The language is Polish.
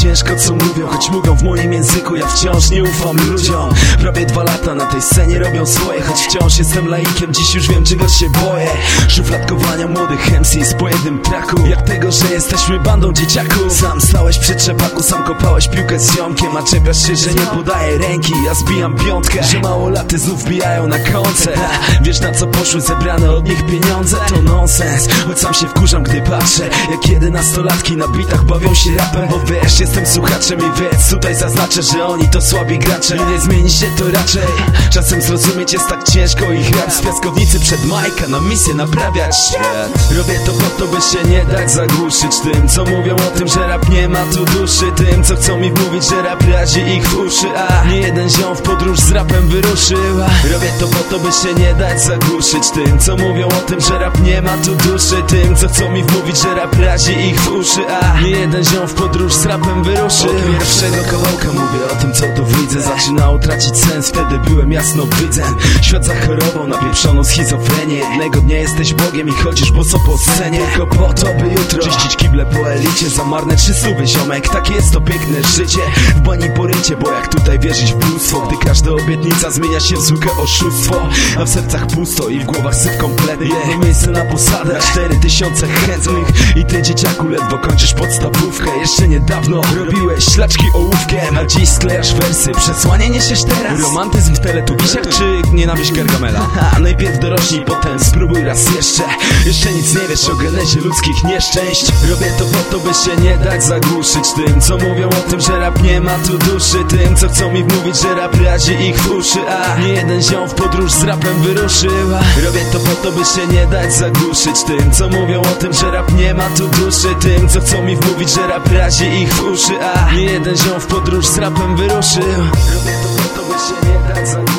ciężko co mówią, choć mówią w moim języku, ja wciąż nie ufam ludziom. Prawie 2 lata na tej scenie robią swoje, choć wciąż jestem laikiem, dziś już wiem czego się boję. Szufladkowania młodych MCs po jednym traku, jak tego, że jesteśmy bandą dzieciaków. Sam stałeś przy trzepaku, sam kopałeś piłkę z ziomkiem, a czepiasz się, że nie podaję ręki, ja zbijam piątkę, że małolaty znów wbijają na koncert. Wiesz na co poszły zebrane od nich pieniądze? To nonsens, choć sam się wkurzam gdy patrzę, jak 11-latki na bitach bawią się rapem. Bo wiesz, jestem słuchaczem i wiedz, tutaj zaznaczę, że oni to słabi gracze. Nie zmieni się to raczej, czasem zrozumieć jest tak ciężko. Ich rap z piaskownicy przed Majka na misję naprawiać świat. Robię to po to, by się nie dać zagłuszyć tym, co mówią o tym, że rap nie ma tu duszy. Tym, co chcą mi wmówić, że rap razi ich w uszy. A nie jeden ziom w podróż z rapem wyruszył. Robię to po to, by się nie dać zagłuszyć tym, co mówią o tym, że rap nie ma tu duszy. Tym, co chcą mi wmówić, że rap razi ich w uszy. A nie jeden ziom w podróż z rapem wyruszył. Od pierwszego kawałka mówię o tym, co tu widzę. Zaczynało tracić sens, wtedy byłem jasnowidzem. Świat zachorował na pieprzoną schizofrenię. Jednego dnia jesteś Bogiem i chodzisz boso po scenie, tylko po to, by jutro czyścić kible po elicie. Za marne 300 ziomek, takie jest to piękne życie. W bani porycie, bo jak tutaj wierzyć w bóstwo, gdy każda obietnica zmienia się w zwykłe oszustwo. A w sercach pusto i w głowach syf kompletny. Jedno miejsce na posadę, 4000 chętnych. I ty dzieciaku ledwo kończysz podstawówkę. Jeszcze niedawno robiłeś ślaczki ołówkiem, a dziś sklejasz wersy, przesłanie niesiesz teraz. Romantyzm w teletubisiach czy nienawiść Gargamela? Najpierw dorośnij, potem spróbuj raz jeszcze. Jeszcze nic nie wiesz o genezie ludzkich nieszczęść. Robię to po to, by się nie dać zagłuszyć tym, co mówią o tym, że rap nie ma tu duszy. Tym, co chcą mi wmówić, że rap razi ich w uszy. A nie jeden ziom w podróż z rapem wyruszył. Robię to po to, by się nie dać zagłuszyć tym, co mówią o tym, że rap nie ma tu duszy. Tym, co chcą mi wmówić, że rap razi ich w uszy. A nie jeden ziom w podróż z rapem wyruszył. Robię to po to, by się nie dać zagłuszyć.